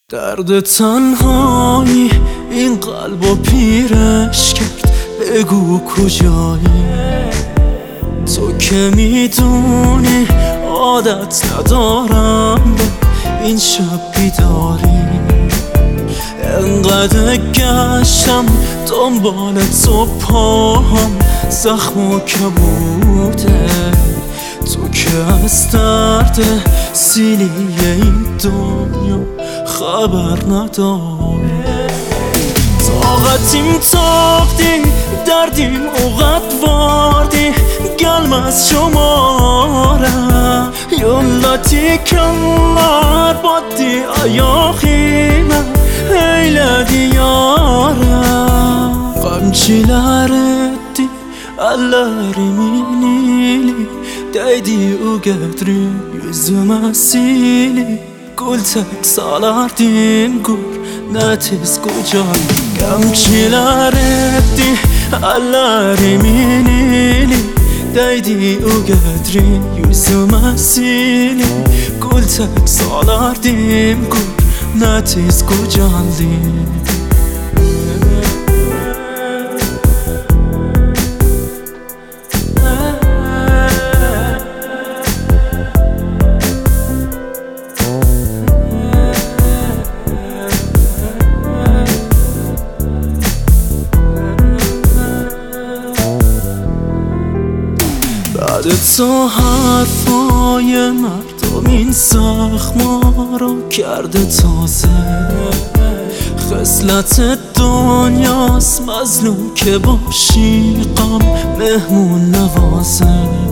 درد تنهایی این قلبو پیرش کرد، بگو کجایی؟ تو که میدونی عادت ندارم به این شب بیداری. انقدر گشتم دنبال تو، پاهم زخم و کبوده. تو که از درد سیلی این دنیا خبر نداری. طاقتیم تاقدی دردیم اوقات واردی، گلم از شمارم یلاتی کمار بادی ayakhime eyledi yaram. Qamchilar etdi ellerimin ili, değdi o gedri yüzüme sili. Gül tek salardim gurnetiz kucağım. Qamchilar etdi ellerimin ili, değdi o gedri yüzüme sili. Gül tek salardim gurnetiz kucağım. بعد تو حرفای مردم این زخما رو کرده تازه. خصلت دنیاست مظلوم که باشی غم مهمون نوازه.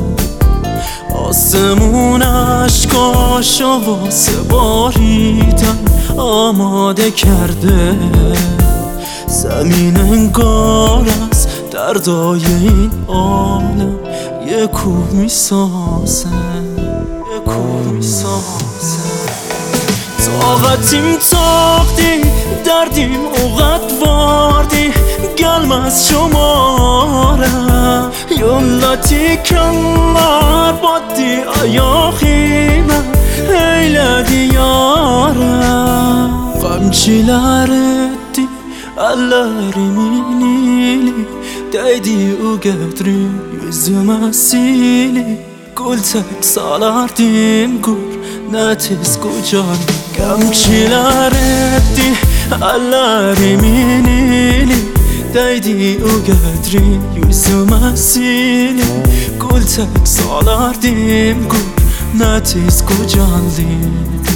آسمون عشقاشو واسه باریدن آماده کرده. زمین انگار از دردای این عالم یه کوه میسازه، یه کوه میسازه. طاقتیم تاقدی دردیم اوقات واردی، گلم از شمارم یلاتی کمار بادی ayakhime eyledi yaram. Qamchilar etdi ellerimin ili, değdi o gedri yüzüme sili. Gül tek salardim gurnetiz kucağım. Qamchilar etdi ellerimin ili, değdi o gedri yüzüme sili. Gül tek salardim gurnetiz kucağım.